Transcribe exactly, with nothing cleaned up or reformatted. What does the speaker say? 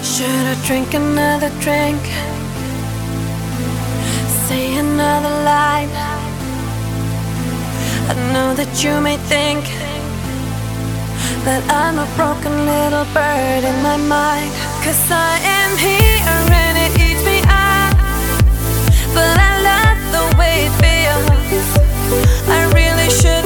Should I drink another drink? Say another line? I know that you may think that I'm a broken little bird in my mind, 'cause I am here and it eats me up, but I love the way it feels. I really should